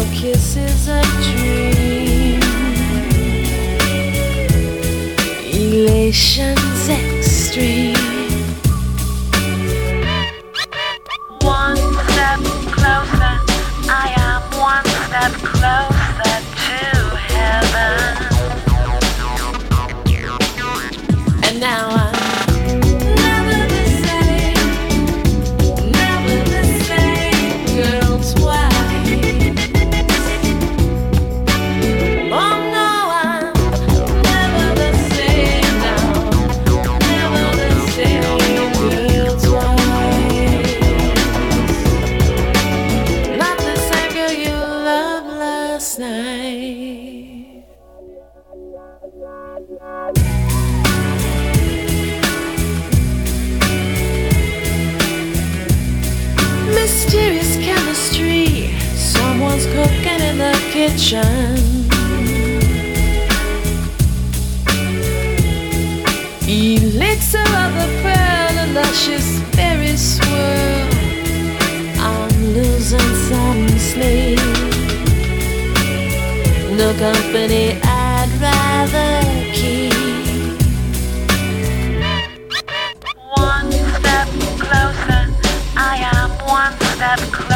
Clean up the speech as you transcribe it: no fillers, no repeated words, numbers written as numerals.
kiss is a dream. Elation's extreme. One step closer, I am one step closer to heaven. And now I'm never the same, never the same girl twice. Oh no, I'm never the same now, never the same girl twice. Not the same girl you loved last night. Mysterious chemistry, someone's cooking in the kitchen. Elixir of the pearl, a luscious berry swirl. I'm losing some sleep. No company I'd rather keep. One step closer, I am one step closer.